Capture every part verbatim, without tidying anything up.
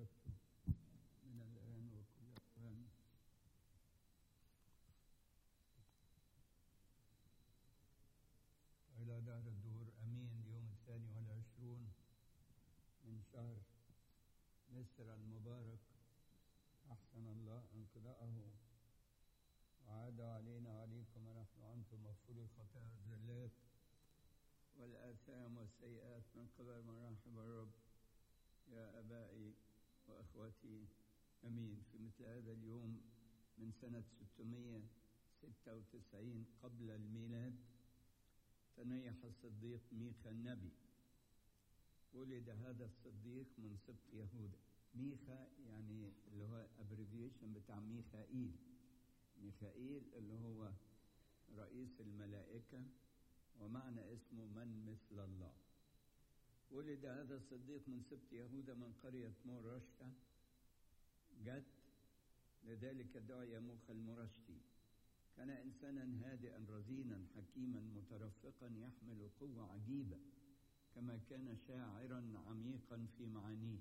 أحببت من الآن وكل أوان إلى دار الدور. أمين. اليوم الثاني والعشرون من شهر مصر المبارك، أحسن الله انقضاءه وعاد علينا وعليكم ونحن عنتم مغفور الخطايا والزلات والآثام والسيئات من قبل مراحم الرب يا أبائي وأخوتي. أمين. في مثل هذا اليوم من سنة ستمائة وستة وتسعين قبل الميلاد تنيح الصديق ميخا النبي. ولد هذا الصديق من سبط يهوذا. ميخا يعني اللي هو ابريفيشن بتاع ميخائيل. ميخائيل اللي هو رئيس الملائكة ومعنى اسمه من مثل الله. ولد هذا الصديق من سبط يهوذا من قرية مورشتا جت، لذلك دعي موخى المرشتي. كان إنسانا هادئا رزينا حكيما مترفقا يحمل قوة عجيبة، كما كان شاعرا عميقا في معانيه.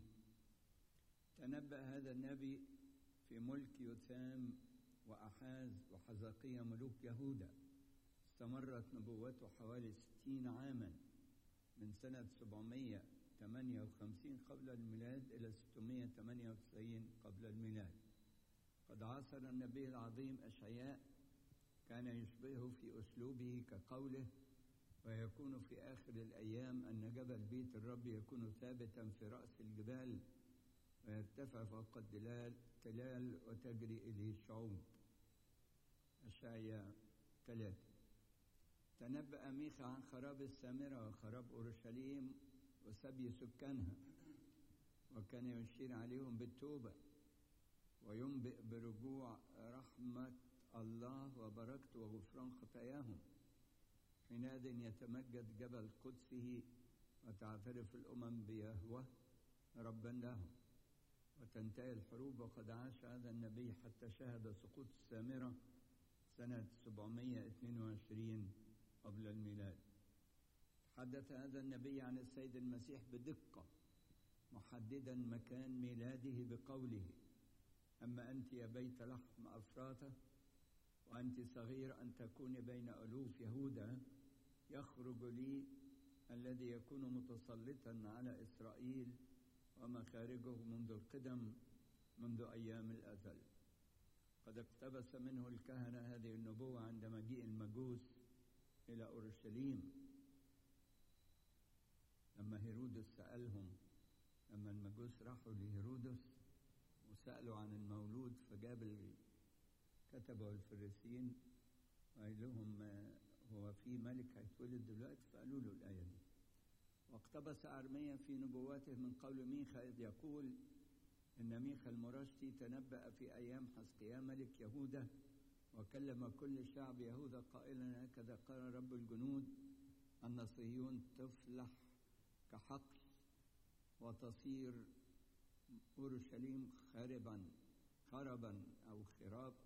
تنبأ هذا النبي في ملك يثام وأحاز وحزقية ملوك يهوذا. استمرت نبوته حوالي ستين عاما، من سنة سبعمائة وثمانية وخمسين قبل الميلاد إلى ستمائة وثمانية وتسعين قبل الميلاد. قد عاصر النبي العظيم أشعياء، كان يشبهه في أسلوبه كقوله: ويكون في آخر الأيام أن جبل بيت الرب يكون ثابتا في رأس الجبال ويرتفع فوق التلال تلال وتجري إليه الشعوب. أشعياء ثلاثة. تنبأ ميخا عن خراب السامرة وخراب أورشليم وسبي سكانها، وكان يشير عليهم بالتوبة وينبئ برجوع رحمة الله وبركته وغفران خطاياهم. حينئذ يتمجد جبل قدسه وتعترف الأمم بيهوه ربا لهم وتنتهي الحروب. وقد عاش هذا النبي حتى شهد سقوط السامرة سنة سبعمائة واثنين وعشرين قبل الميلاد. تحدث هذا النبي عن السيد المسيح بدقة، محددا مكان ميلاده بقوله: أما أنت يا بيت لحم أفراته وأنت صغير أن تكوني بين ألوف يهوذا، يخرج لي الذي يكون متسلطا على إسرائيل ومخارجه منذ القدم، منذ أيام الأزل. قد اقتبس منه الكهنة هذه النبوة عند مجيء المجوس إلى أورشليم، لما هيرودس سألهم، لما المجوس راحوا لهيرودس وسألوا عن المولود، فجاب الكتبة والفريسيين وقال لهم هو في ملك هيتولد دلوقتي؟ فقالوا له الآية دي. واقتبس أرميا في نبواته من قول ميخا إذ يقول إن ميخا المرشتي تنبأ في أيام حزقيا ملك يهوذا وكلم كل شعب يهوذا قائلا: هكذا قال رب الجنود أن صهيون تفلح كحقل وتصير أورشليم خاربا خربا أو خراب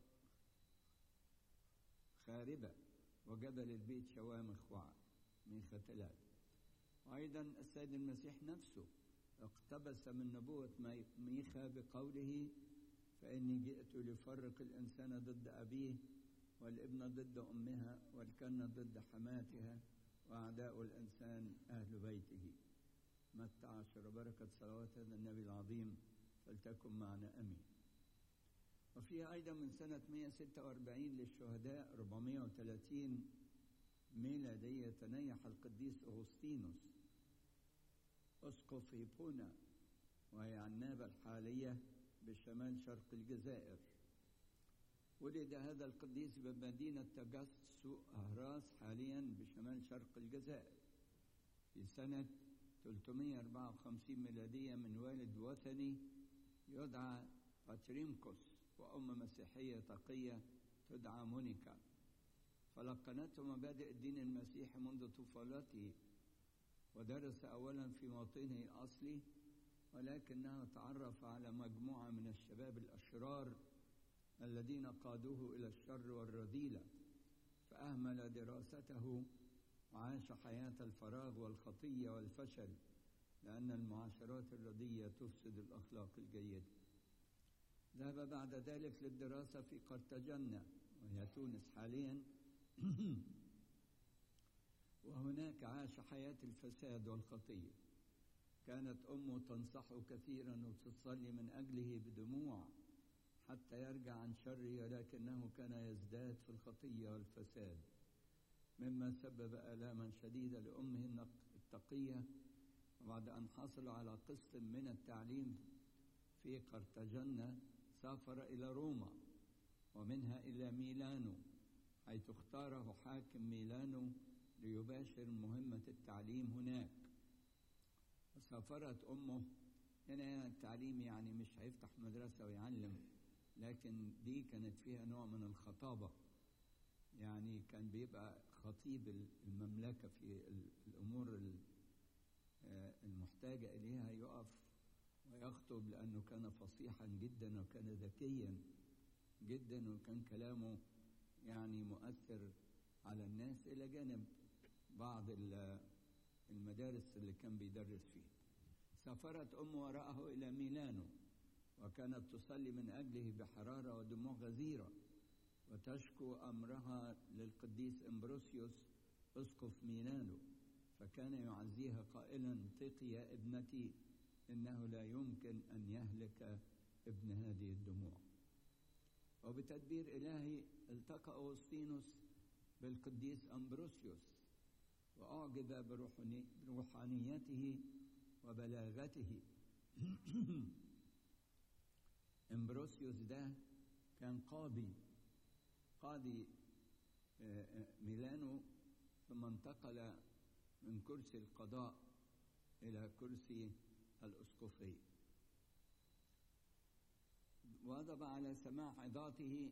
خاربة وجبل البيت شوامخ وعر. ميخا ثلاثة. وأيضا السيد المسيح نفسه اقتبس من نبوة ميخا بقوله: فإني جئت لفرق الإنسان ضد أبيه والابن ضد أمها والكنة ضد حماتها وأعداء الإنسان أهل بيته. متى عشر. بركة صلوات هذا النبي العظيم فلتكن معنا. أمين. وفيها أيضا من سنة مائة وستة وأربعين للشهداء أربعمائة وثلاثين ميلادية تنيح القديس أغسطينوس أسقف هيبونا، وهي عنابة الحالية بشمال شرق الجزائر. ولد هذا القديس بمدينة تجسو أهراس حاليا بشمال شرق الجزائر في سنة ثلاثمائة وأربعة وخمسين ميلادية من والد وثني يدعى باتريمكوس وأم مسيحية تقية تدعى مونيكا. فلقنته مبادئ الدين المسيحي منذ طفولته، ودرس أولا في موطنه الأصلي، ولكنه تعرف على مجموعة من الشباب الأشرار الذين قادوه إلى الشر والرذيلة، فأهمل دراسته وعاش حياة الفراغ والخطية والفشل لأن المعاشرات الرديئة تفسد الأخلاق الجيدة. ذهب بعد ذلك للدراسة في قرطاجنة وهي تونس حاليا وهناك عاش حياة الفساد والخطية. كانت أمه تنصحه كثيرا وتصلي من أجله بدموع حتى يرجع عن شره، ولكنه كان يزداد في الخطية والفساد، مما سبب آلاما شديدة لأمه التقية. وبعد أن حصل على قسط من التعليم في قرطاجنة سافر إلى روما ومنها إلى ميلانو، حيث اختاره حاكم ميلانو ليباشر مهمة التعليم هناك. وسافرت أمه. هنا التعليم يعني مش هيفتح مدرسة ويعلم، لكن دي كانت فيها نوع من الخطابة، يعني كان بيبقى خطيب المملكة في الأمور المحتاجة إليها يقف ويخطب، لأنه كان فصيحا جدا وكان ذكيا جدا وكان كلامه يعني مؤثر على الناس، إلى جانب بعض المدارس اللي كان بيدرس فيها. سافرت أمه وراءه إلى ميلانو وكانت تصلي من أجله بحرارة ودموع غزيرة، وتشكو أمرها للقديس إمبروسيوس أسقف ميلانو، فكان يعزيها قائلا: ثقي يا ابنتي، إنه لا يمكن أن يهلك ابن هذه الدموع. وبتدبير إلهي التقى أغسطينوس بالقديس أمبروسيوس وأعجب بروحانيته وبلاغته. إمبروسيوس ده كان قاضي قاضي ميلانو، ثم انتقل من كرسي القضاء إلى كرسي الأسقفية. واظب على سماع عظاته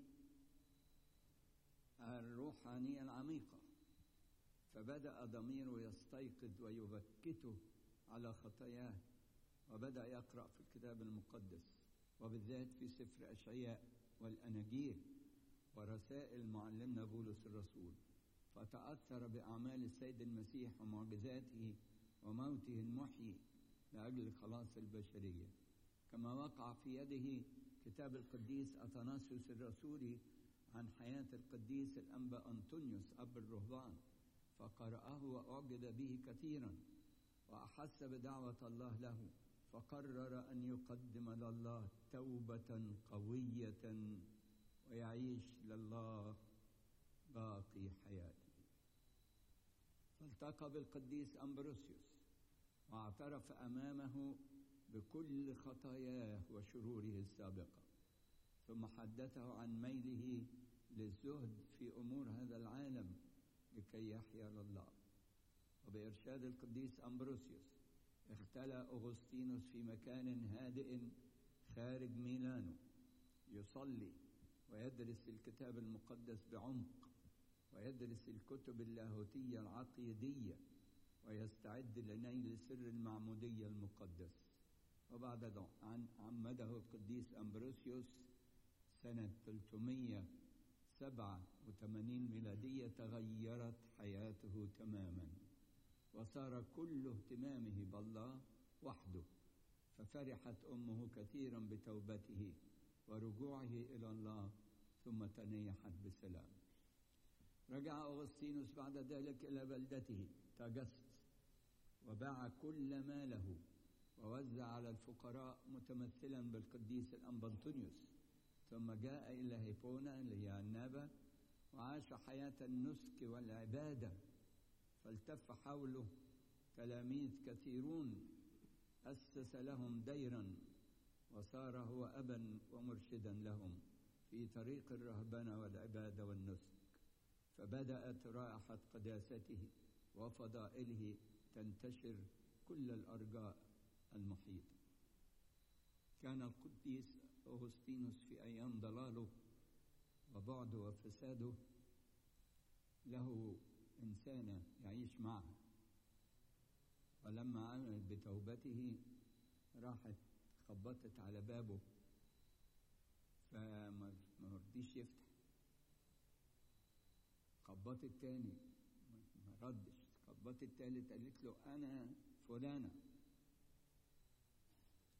الروحانية العميقة، فبدأ ضميره يستيقظ ويبكته على خطاياه، وبدأ يقرأ في الكتاب المقدس، وبالذات في سفر أشعياء والأناجيل ورسائل معلمنا بولس الرسول، فتأثر بأعمال السيد المسيح ومعجزاته وموته المحيي لأجل خلاص البشرية. كما وقع في يده كتاب القديس أثناسيوس الرسولي عن حياة القديس الأنبا أنطونيوس أب الرهبان، فقرأه وأعجب به كثيرا، وأحس بدعوة الله له، فقرر أن يقدم لله توبة قوية ويعيش لله باقي حياته. فالتقى بالقديس أمبروسيوس واعترف أمامه بكل خطاياه وشروره السابقة، ثم حدثه عن ميله للزهد في أمور هذا العالم لكي يحيا لله. وبإرشاد القديس أمبروسيوس اختلى أغسطينوس في مكان هادئ خارج ميلانو، يصلي ويدرس الكتاب المقدس بعمق، ويدرس الكتب اللاهوتية العقيدية، ويستعد لنيل سر المعمودية المقدس. وبعد أن عمده القديس أمبروسيوس سنة ثلاثمائة وسبعة وثمانين ميلادية تغيرت حياته تماما، وصار كل اهتمامه بالله وحده، ففرحت أمه كثيرا بتوبته ورجوعه إلى الله، ثم تنيحت بسلام. رجع أغسطينوس بعد ذلك إلى بلدته تاجست، وباع كل ماله ووزع على الفقراء متمثلا بالقديس الأنبا أنطونيوس، ثم جاء إلى هيبونا اللي هي النابة وعاش حياة النسك والعبادة، فالتف حوله تلاميذ كثيرون، أسس لهم ديرا، وصار هو أبا ومرشدا لهم في طريق الرهبنة والعبادة والنسك. فبدأت رائحة قداسته وفضائله تنتشر كل الأرجاء المحيطة. كان القديس أغسطينوس في أيام ضلاله وبعده وفساده له إنسانة يعيش معها، ولما عملت بتوبته راحت خبطت على بابه فما رضيش يفتح، خبطت تاني ما ردش، خبطت تالت قالت له: أنا فلانة،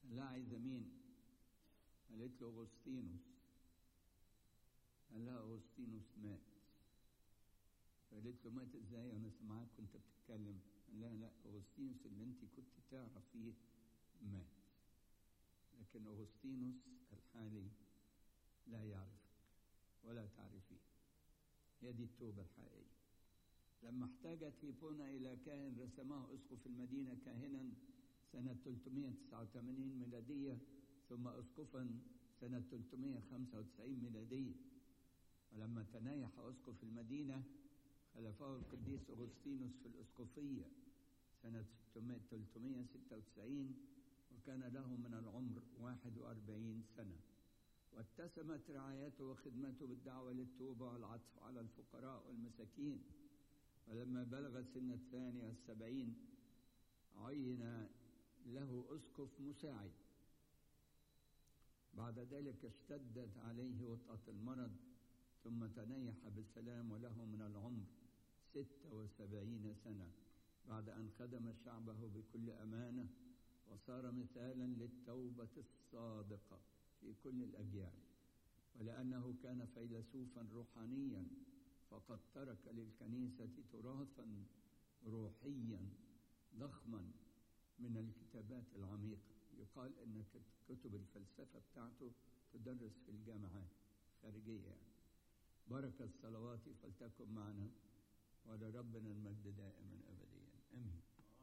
قال لها عايزة مين؟ قالت له أغسطينوس. قال لها أغسطينوس مات. فقالت له مات ازاي وانا سمعاك كنت بتتكلم؟ قال لها لا، أغسطينوس اللي انت كنت تعرفيه مات، لكن أغسطينوس الحالي لا يعرفك ولا تعرفيه. هي دي التوبة الحقيقية. لما احتاجت هيبونا إلى كاهن رسمه أسقف المدينة كاهنا سنة ثلاثمائة وتسعة وثمانين ميلادية، ثم أسقفا سنة ثلاثمائة وخمسة وتسعين ميلادية. ولما تنايح أسقف المدينة خلفه القديس أغسطينوس في الأسقفية سنة ثلاثمائة وستة وتسعين، وكان له من العمر واحد وأربعين سنة. واتسمت رعايته وخدمته بالدعوة للتوبة والعطف على الفقراء والمساكين. ولما بلغ سن الثانية والسبعين عين له أسقف مساعد. بعد ذلك اشتدت عليه وطأة المرض، ثم تنيح بالسلام وله من العمر ستة وسبعين سنة، بعد أن خدم شعبه بكل أمانة وصار مثالا للتوبة الصادقة في كل الأجيال. ولأنه كان فيلسوفا روحانيا فقد ترك للكنيسة تراثا روحيا ضخما من الكتابات العميقة. يقال أن كتب الفلسفة بتاعته تدرس في الجامعات خارجية يعني. بركة صلواتي فلتكن معنا، ولربنا المجد دائما أبديا آمين.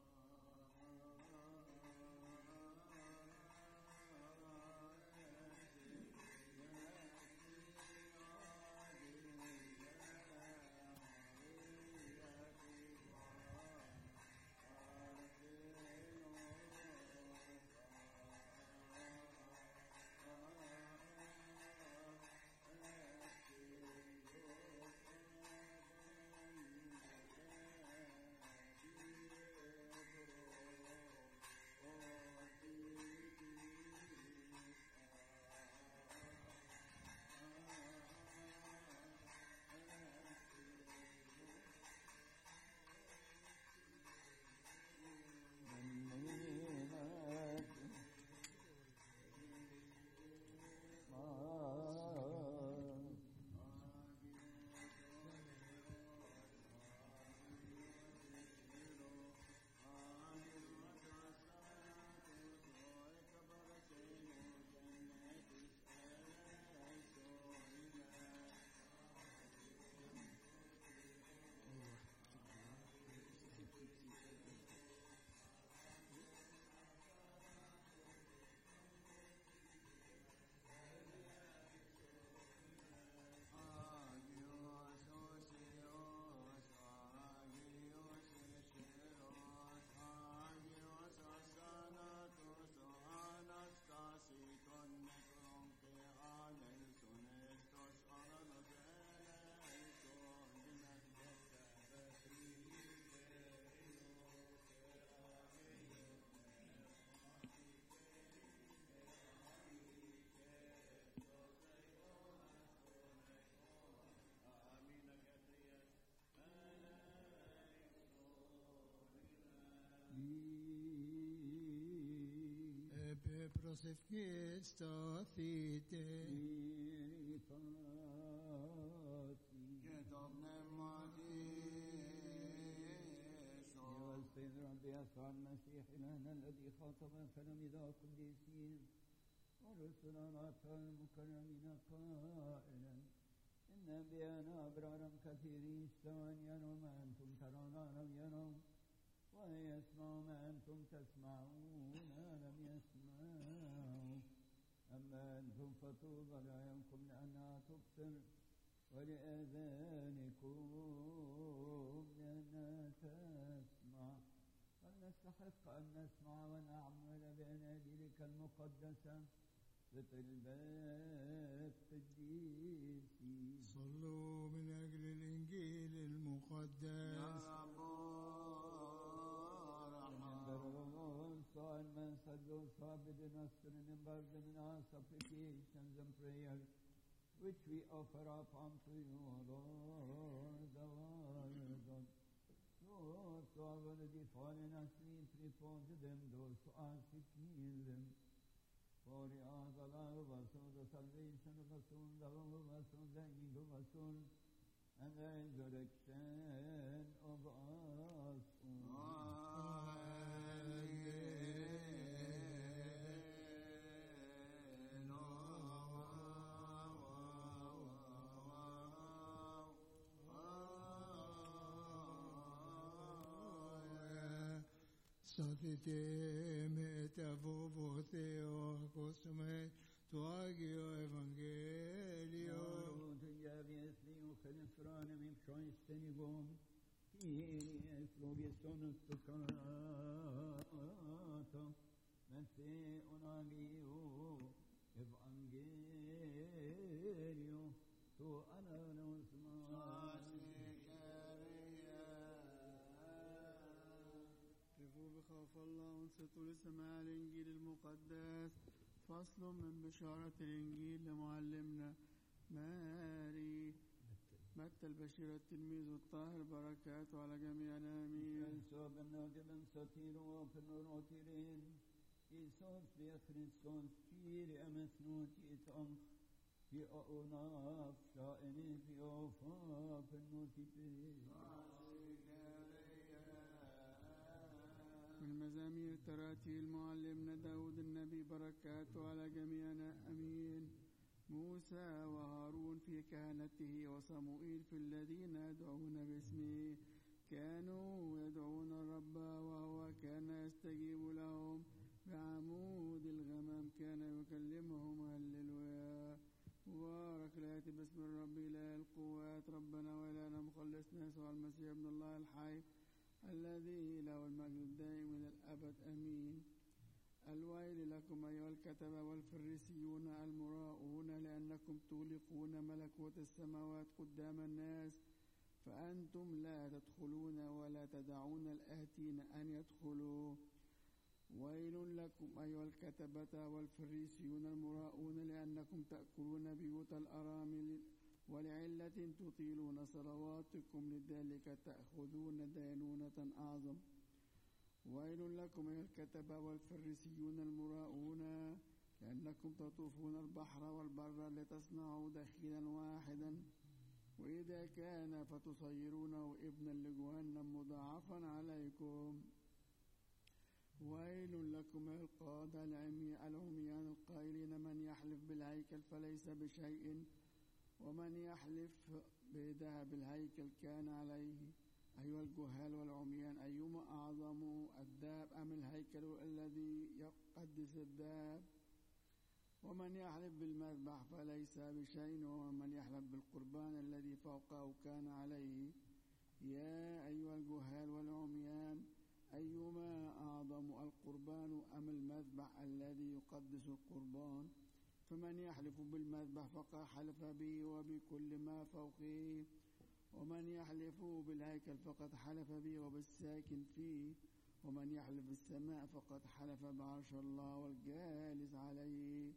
Prosef Christa Thite والسيد ربي يسوع المسيح إلهنا الذي خاطب تلاميذه القديسين ورسل الأطهار المكرمين قائلا إن أنبياءنا أبرارا كثيرين اشتهوا أن يروا ما أنتم ترون لم يروا، وأن يسمعوا ما أنتم تسمعون لم يسمعوا. أما أنتم فطوبى لعيونكم لأنها تبصر، ولآذانكم لأنها تسمع. فلنستحق أن نسمع ونعمل بأناجيلك المقدسة بطلبات قديسين. صلوا من أجل الإنجيل المقدس. And said those who have bidden us to remember them in our supplications and prayers, which we offer up unto you, O Lord, our God. Those who have already fallen asleep, repose them. Those who are sick, heal them. For jag har oversådd the salvation of us soon, the oversådd the end of us soon, and the resurrection of us soon. Satite metavovo theo cosme tuagio evangelio. Jævjesli og kjennefrane min Christen i gåm, i frågesåndet og kata, men se onagio evangelio, to ananos بخوف الله وانصتوا لسماع الإنجيل المقدس. فصل من بشارة الإنجيل لمعلمنا ماري متى البشير التلميذ الطاهر، بركاته على جميعنا آمين. Alltså benödigen satiro och penorotirin, Isos beakritsons fyri amesnot i tank, fi aonaf shaeni fi ofa penotipir. من مزامير تراتيل معلمنا داود النبي، بركاته على جميعنا أمين. موسى وهارون في كهنته، وصموئيل في الذين يدعون باسمه، كانوا يدعون الرب وهو كان يستجيب لهم، بعمود الغمام كان يكلمهم. هللويا. مبارك الآتي باسم الرب إله القوات، ربنا وإلهنا مخلصنا يسوع المسيح ابن الله الحي، الذي له المجد الدائم إلى الأبد آمين. الويل لكم أيها الكتبة والفريسيون المراؤون، لأنكم تغلقون ملكوت السماوات قدام الناس، فأنتم لا تدخلون ولا تدعون الآتين أن يدخلوا. ويل لكم أيها الكتبة والفريسيون المراؤون، لأنكم تأكلون بيوت الأرامل، ولعلة تطيلون صلواتكم، لذلك تأخذون دينونة أعظم. ويل لكم أيها الكتبة والفريسيون المراؤون، لأنكم تطوفون البحر والبر لتصنعوا دخيلا واحدا، وإذا كان فتصيرونه ابنا لجهنم مضاعفا عليكم. ويل لكم أيها القادة العميان القائلين، من يحلف بالهيكل فليس بشيء، ومن يحلف بذهب الهيكل كان عليه. أيها الجهال والعميان، أيما أعظم، الذهب أم الهيكل الذي يقدس الذهب؟ ومن يحلف بالمذبح فليس بشيء، ومن يحلف بالقربان الذي فوقه كان عليه. يا أيها الجهال والعميان، أيما أعظم، القربان أم المذبح الذي يقدس القربان؟ فمن يحلف بالمذبح فقد حلف به وبكل ما فوقه، ومن يحلف بالهيكل فقد حلف به وبالساكن فيه، ومن يحلف بالسماء فقد حلف بعرش الله والجالس عليه.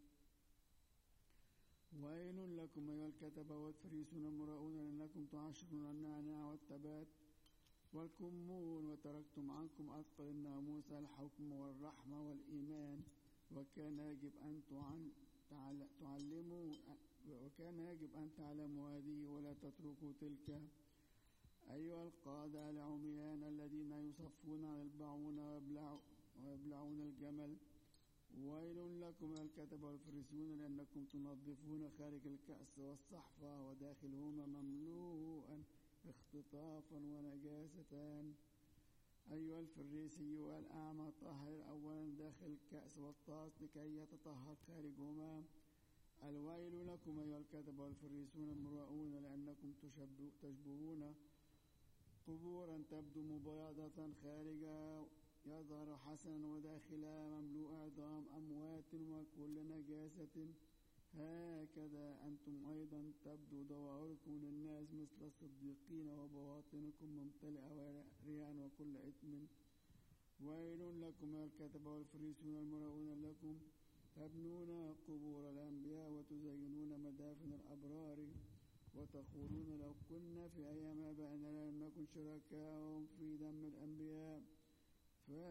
ويل لكم أيها الكتبة والفريسون المراؤون، لأنكم تعشرون النعناع والتبات والكمون، وتركتم عنكم أثقل الناموس، الحكم والرحمة والإيمان، وكان يجب أن تعلموا وكان يجب أن تعلموا هذه ولا تتركوا تلك. أيها القادة العميان الذين يصفون على البعون ويبلعون الجمل، ويل لكم يا الكتبة والفريسيون، لأنكم تنظفون خارج الكأس والصحفة، وداخلهما مملوءا اختطافا ونجاسة. أيها الفريسي الأعمى، طهر أولا داخل الكأس والطاس لكي يتطهر خارجهما. الويل لكم أيها الكتبة والفريسون المراؤون، لأنكم تشبهون قبورا تبدو مبيضة، خارجها يظهر حسنا وداخلها مملوء عظام أموات وكل نجاسة. هكذا أنتم أيضا تبدو ظواهركم للناس مثل الصديقين، وبواطنكم ممتلئة رياء وكل إثم. ويل لكم يا الكتبة والفريسون المراؤون، لكم تبنون قبور الأنبياء وتزينون مدافن الأبرار، وتقولون لو كنا في أيام آبائنا لم نكن شركاءهم في دم الأنبياء، فات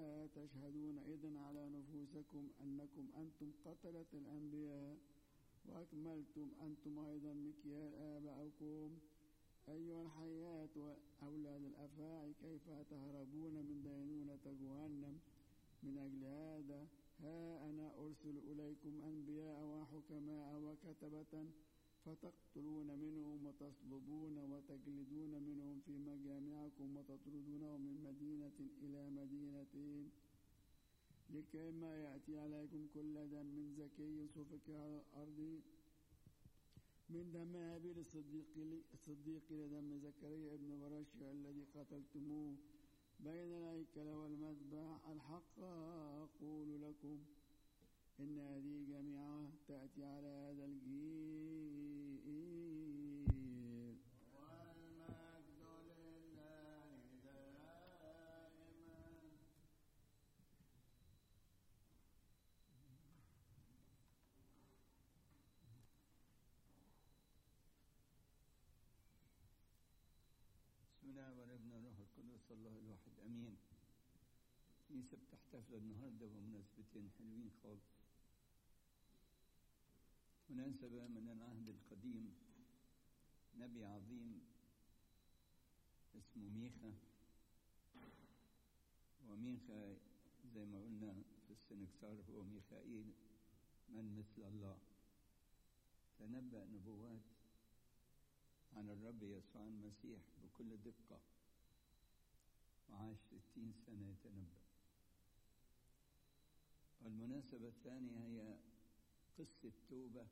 تشهدون إذن على نفوسكم أنكم أنتم قتلة الأنبياء، وأكملتم أنتم أيضا مكيال آبائكم. أيها الحياة وأولاد الأفاعي، كيف تهربون من دينونة جهنم؟ من أجل هذا ها أنا أرسل إليكم أنبياء وحكماء وكتبة، فتقتلون منهم وتصلبون وتجلدون منهم في مجامعكم وتطردونهم من مدينة إلى مدينة، لكي ما يأتي عليكم كل دم من زكي سفك على الأرض، من دم هابيل الصديق الصديق لدم زكريا ابن برشا الذي قتلتموه بين الهيكل والمذبح. الحق أقول لكم إن هذه جميعها تأتي على هذا الجيل، والمجد لله دائما. بسم الله والابن والروح القدس الله الواحد امين. كنيسة بتحتفل النهارده بمناسبتين حلوين خالص. مناسبة من العهد القديم، نبي عظيم اسمه ميخا، وميخا زي ما قلنا في السنكسار هو ميخائيل من مثل الله، تنبأ نبوات عن الرب يسوع المسيح بكل دقة، وعاش ستين سنة يتنبأ. والمناسبة الثانية هي قصة توبة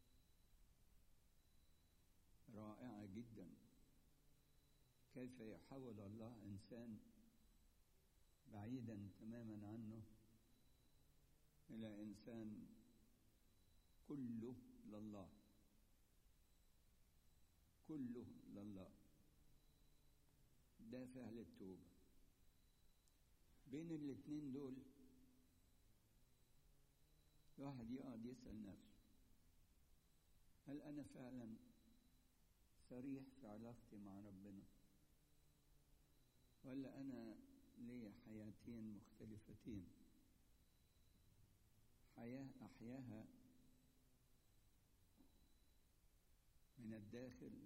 رائعة جدا، كيف يحول الله إنسان بعيدا تماما عنه إلى إنسان كله لله، كله لله. ده فعل التوبة. بين الاثنين دول الواحد يقعد يسأل نفسه، هل أنا فعلا صريح في علاقتي مع ربنا، ولا أنا لي حياتين مختلفتين، حياة أحياها من الداخل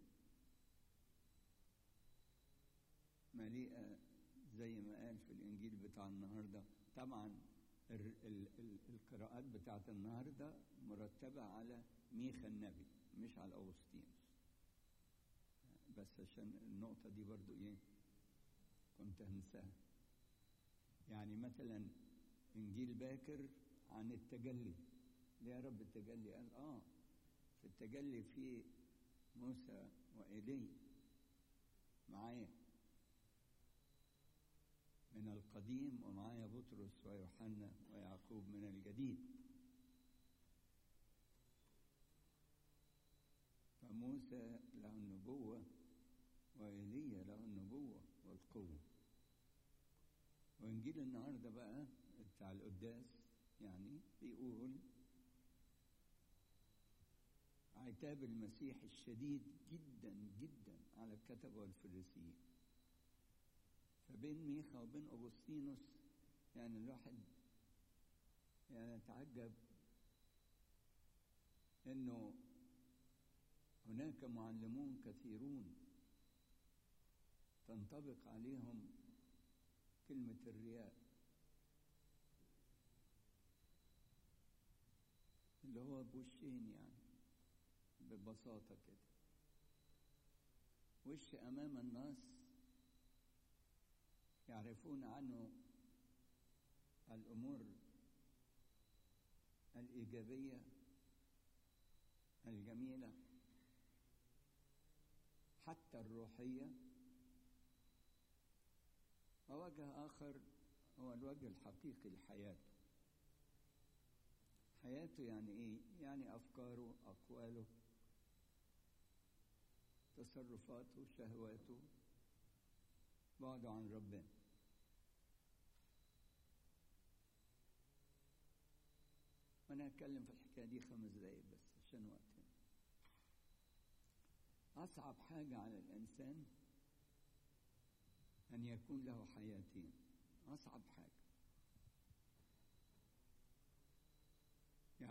مليئة زي ما قال في الإنجيل بتاع النهاردة. طبعا ال ال ال القراءات بتاعت النهاردة مرتبة على ميخا النبي مش على أغسطينوس، بس عشان النقطة دي برضو إيه كنت هنساها. يعني مثلا إنجيل باكر عن التجلي، ليه يا رب التجلي؟ قال آه في التجلي في موسى وإيليا معايا من القديم، ومعايا بطرس ويوحنا ويعقوب من الجديد. فموسى له النبوة وإيليا له النبوة والقوة. وإنجيل النهارده بقى بتاع القداس يعني بيقول عتاب المسيح الشديد جدا جدا على الكتبة والفريسيين. فبين ميخا وبين أغسطينوس يعني الواحد يعني يتعجب إنه هناك معلمون كثيرون تنطبق عليهم كلمة الرياء، اللي هو بوشين، يعني ببساطة كده، وش أمام الناس يعرفون عنه الأمور الإيجابية الجميلة حتى الروحية، ووجه آخر هو الوجه الحقيقي لحياته. حياته يعني إيه؟ يعني أفكاره، أقواله، تصرفاته، شهواته، بعده عن ربنا. وأنا هتكلم في الحكاية دي خمس دقايق بس عشان وقتنا. أصعب حاجة على الإنسان أن يكون له حياتين، أصعب حاجة.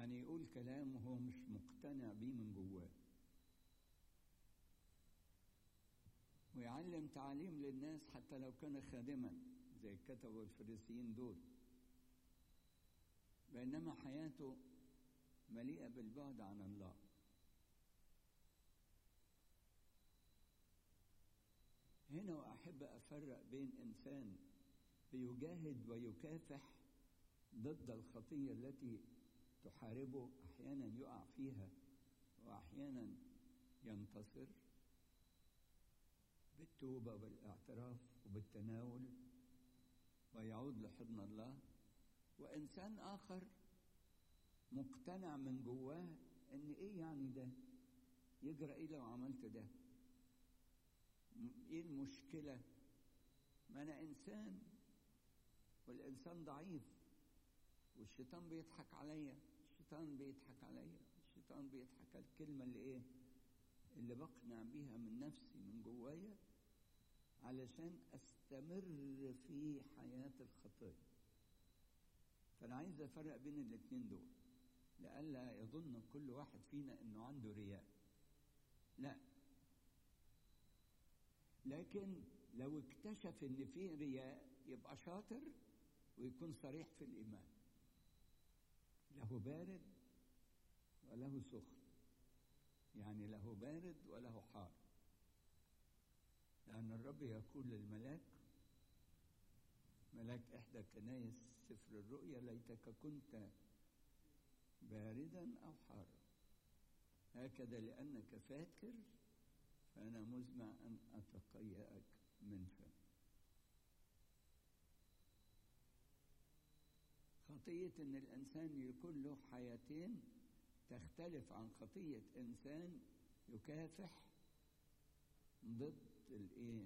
يعني يقول كلام وهو مش مقتنع بيه من جواه، ويعلم تعاليم للناس حتى لو كان خادما زي الكتبة والفريسيين دول، بينما حياته مليئة بالبعد عن الله. هنا وأحب أفرق بين إنسان بيجاهد ويكافح ضد الخطية التي تحاربه، أحيانا يقع فيها وأحيانا ينتصر بالتوبة والاعتراف وبالتناول ويعود لحضن الله، وإنسان آخر مقتنع من جواه إن إيه يعني ده، يجرى إيه لو عملت ده، إيه المشكلة، ما أنا إنسان والإنسان ضعيف والشيطان بيضحك عليا، الشيطان بيضحك عليا الشيطان بيضحك على الكلمة اللي إيه اللي بقنع بيها من نفسي من جوايا علشان أستمر في حياة الخطية. فأنا عايز أفرق بين الاتنين دول لئلا يظن كل واحد فينا إنه عنده رياء، لا، لكن لو اكتشف إن فيه رياء يبقى شاطر ويكون صريح في الإيمان، له بارد وله سخن، يعني له بارد وله حار، لأن الرب يقول للملاك، ملاك إحدى كنايس سفر الرؤيا: ليتك كنت باردا أو حارا، هكذا لأنك فاكر فأنا مزمع أن أتقيأك من فم. خطية إن الإنسان يكون له حياتين تختلف عن خطية إنسان يكافح ضد الإيه؟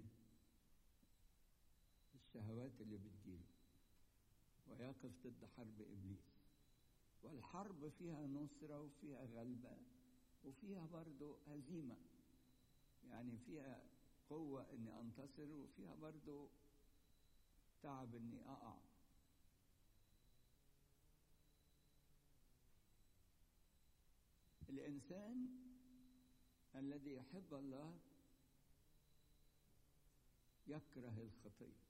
الشهوات اللي بتجيله ويقف ضد حرب إبليس. والحرب فيها نصرة وفيها غلبة وفيها برضو هزيمة، يعني فيها قوة إني أنتصر وفيها برضو تعب إني أقع. الإنسان الذي يحب الله يكره الخطية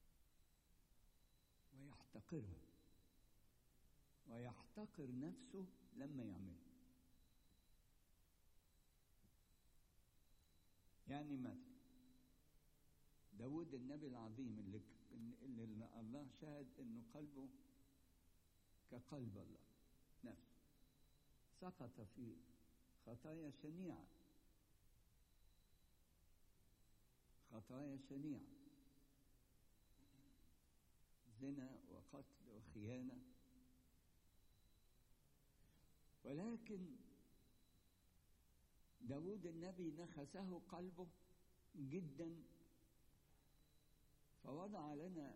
ويحتقرها ويحتقر نفسه لما يعملها. يعني مثلا داود النبي العظيم اللي, اللي الله شاهد انه قلبه كقلب الله نفسه، سقط في خطايا شنيعة خطايا شنيعة زنا وقتل وخيانة، ولكن داود النبي نخسه قلبه جدا، فوضع لنا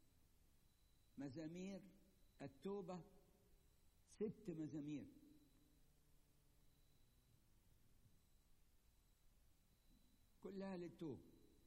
مزامير التوبة، ست مزامير كلها للتوبة.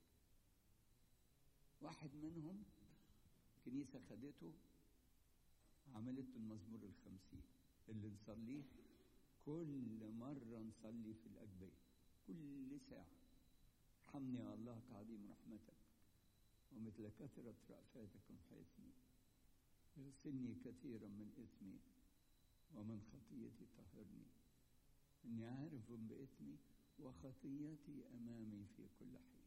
واحد منهم كنيسة خدته عملت المزمور الخمسين اللي نصليه كل مرة، نصلي في الأجبية كل ساعة: ارحمني يا الله كعظيم رحمتك ومثل كثرة رأفاتكم حيثني، اغسلني كثيرا من إثمي ومن خطيتي طهرني، إني عارف بإثمي وخطيتي أمامي في كل حين.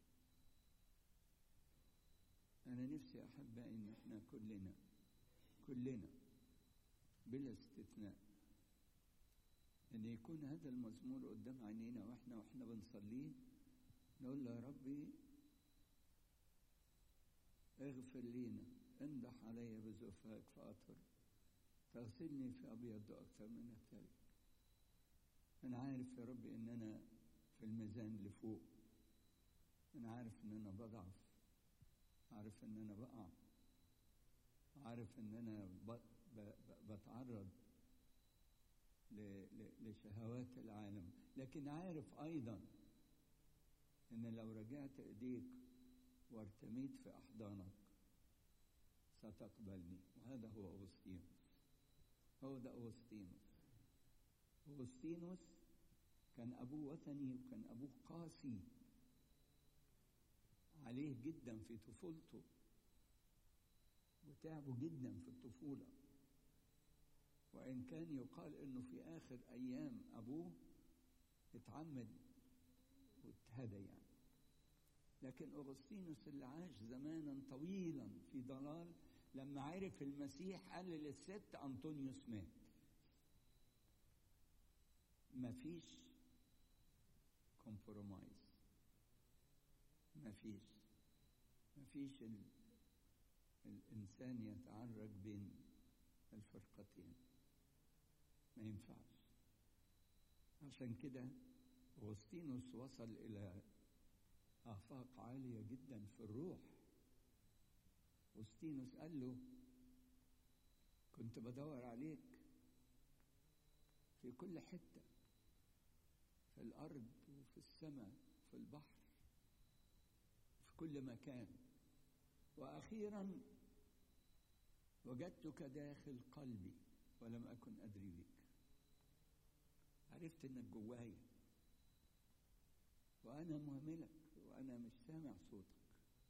أنا نفسي أحبائي إن إحنا كلنا كلنا بلا استثناء إن يكون هذا المزمور قدام عينينا وإحنا وإحنا بنصليه، نقول له: يا ربي اغفر لينا، امدح علي بزوفك فأطهر، تغسلني في أبيض أكثر من الثلج. أنا عارف يا ربي إن أنا في الميزان اللي فوق، أنا عارف إن أنا بضعف، عارف إن أنا بقع، عارف إن أنا بتعرض لشهوات العالم، لكن عارف أيضا إن لو رجعت إيديك وارتميت في أحضانك ستقبلني. وهذا هو أغسطينوس، هو ده أغسطينوس أغسطينوس كان أبوه وثني وكان أبوه قاسي عليه جدا في طفولته، وتعبه جدا في الطفولة، وإن كان يقال إنه في آخر أيام أبوه اتعمد واتهدى يعني. لكن أغسطينوس اللي عاش زمانا طويلا في ضلال لما عرف المسيح قال للست أنطونيوس مات. مفيش كومبرومايز، مفيش مفيش ال... الإنسان يتعرج بين الفرقتين، ما ينفعش. عشان كده أغسطينوس وصل إلى آفاق عالية جدا في الروح. أغسطينوس قال له كنت بدور عليك في كل حتة، في الأرض وفي السماء وفي البحر، في كل مكان، وأخيرا وجدتك داخل قلبي ولم أكن أدري بك. عرفت إنك جواي وأنا مهملك وأنا مش سامع صوتك،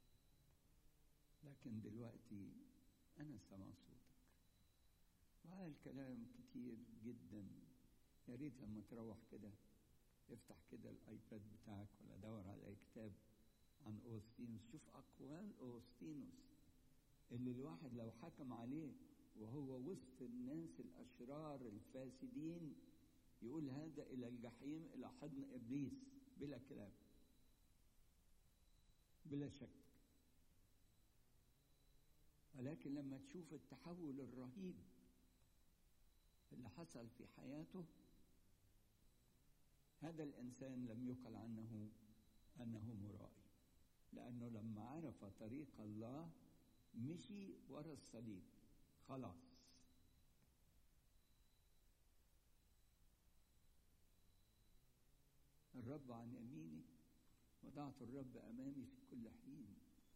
لكن دلوقتي أنا سامع صوتك. وقال كلام كتير جدا. يا ريت لما تروح كده افتح كده الآيباد بتاعك ولا دور على أي كتاب عن أغسطينوس، شوف أقوال أغسطينوس اللي الواحد لو حكم عليه وهو وسط الناس الأشرار الفاسدين يقول هذا إلى الجحيم إلى حضن إبليس بلا كلام بلا شك. ولكن لما تشوف التحول الرهيب اللي حصل في حياته، هذا الإنسان لم يقل عنه أنه مرائي، لأنه لما عرف طريق الله مشي ورا الصليب خلاص. الرب عن يميني وضعت الرب أمامي في كل حين،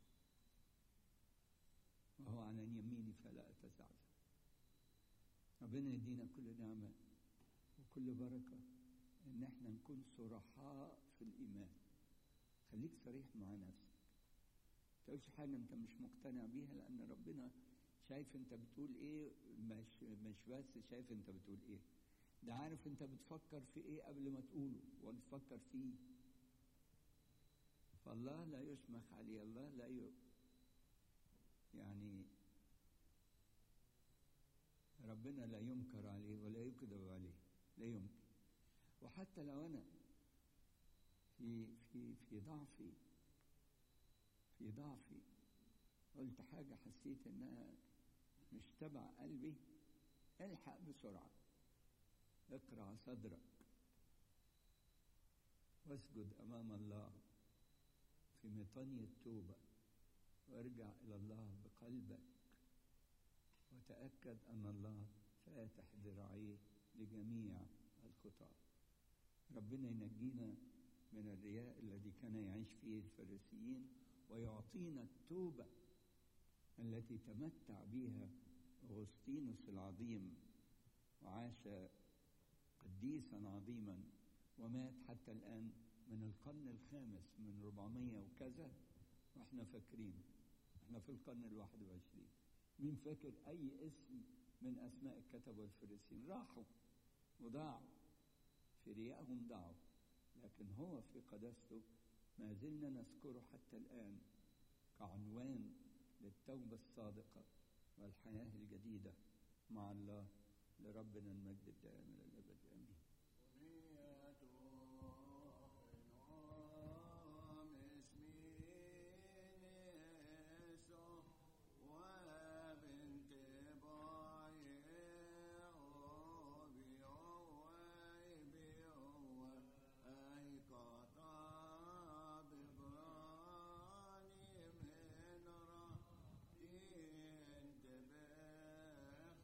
وهو عن يميني فلا أتزعزع. ربنا يدينا كل نعمة وكل بركة إن احنا نكون صرحاء في الإيمان. خليك صريح مع نفسك، ما تقولش حاجة أنت مش مقتنع بيها، لأن ربنا شايف أنت بتقول إيه، مش مش بس شايف أنت بتقول إيه، ده عارف أنت بتفكر في إيه قبل ما تقوله وتفكر فيه. فالله لا يشمخ عليه، الله لا ي... يعني ربنا لا ينكر عليه ولا يكذب عليه، لا يمكن. وحتى لو أنا في في في ضعفي في ضعفي قلت حاجة حسيت إنها مش تبع قلبي، الحق بسرعة، اقرع صدرك واسجد أمام الله في مطانية التوبة، وارجع إلى الله بقلبك، وتأكد أن الله فاتح ذراعيه لجميع الخطاة. ربنا ينجينا من الرياء الذي كان يعيش فيه الفريسيين، ويعطينا التوبة التي تمتع بها أغسطينوس العظيم، وعاش قديسا عظيما ومات حتى الآن من القرن الخامس من ربعمية وكذا، واحنا فاكرين احنا في القرن الواحد وعشرين. مين فاكر أي اسم من أسماء الكتبة والفريسيين؟ راحوا وضاعوا في ريائهم، ضاعوا، لكن هو في قداسته ما زلنا نذكره حتى الآن كعنوان للتوبة الصادقة والحياة الجديدة مع الله. لربنا المجد الدائم إلى الأبد، آمين.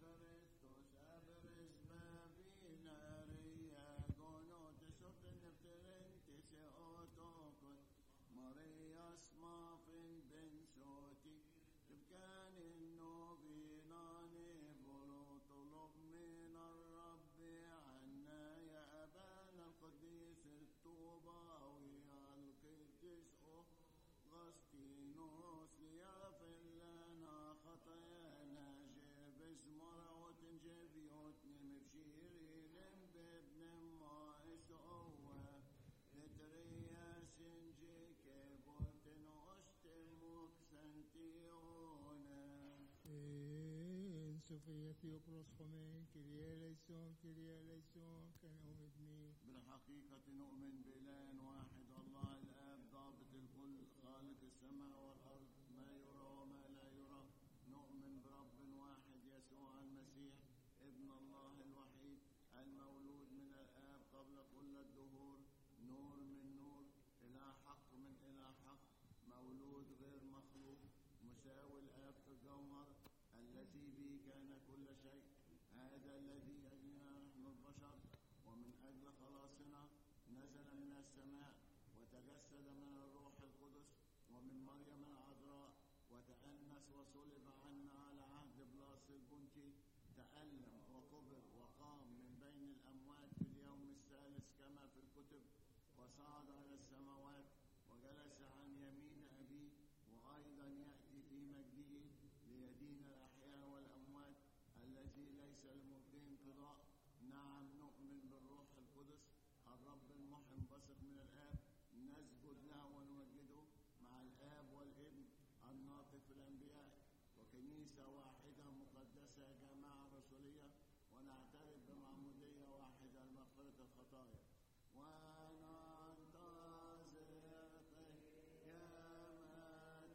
Christus, Sofia Theopolos Khomein, Kyrie eleison, Kyrie eleison, كنوم ابني. بالحقيقة نؤمن بإله واحد الله الآب ضابط الكل خالق السماء والأرض ما يرى وما لا يرى. نؤمن برب واحد يسوع المسيح ابن الله الوحيد المولود من الآب قبل كل الدهور، نور من نور، إله حق من إله حق، مولود غير مخلوق، مساوي الآب في الجوهر، الذي به كان كل شيء. هذا الذي أجلنا نحن البشر ومن أجل خلاصنا نزل من السماء وتجسد من الروح القدس ومن مريم العذراء وتأنس وصلب عنا على عهد بلاس البنطي، تألم وقبر وقام من بين الأموات في اليوم الثالث كما في الكتب، وصعد على السماوات وجلس عن يمين أبيه، وأيضا يأتي في مجده ليدين الأحياء والأموات الذي ليس لملكه انقضاء. نعم نؤمن بالروح القدس الرب المحي بثق من الآب، نسجد له ونمجده مع الآب والابن الناطق في الأنبياء، وكنيسة واحدة مقدسة جماعة رسولية، ونعترف بمعمودية واحدة لمغفرة الخطايا، وننتظر قيامة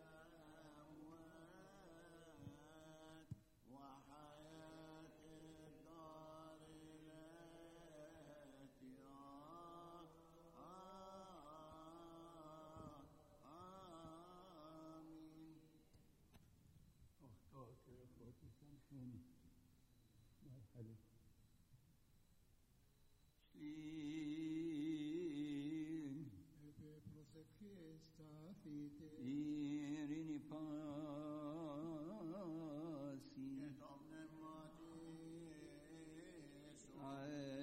الأموات وحياة الدار التي آمين. أخطأت يا إخوتي سامحوني. ما الحلف شلين Ebe prosekista fite. إي